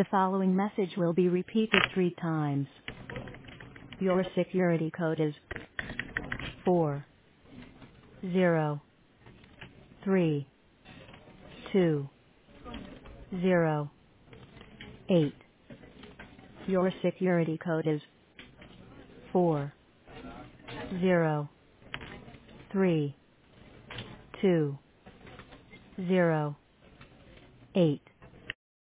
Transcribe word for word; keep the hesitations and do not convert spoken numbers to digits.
The following message will be repeated three times. Your security code is four zero three two zero eight. Your security code is four zero three two zero eight.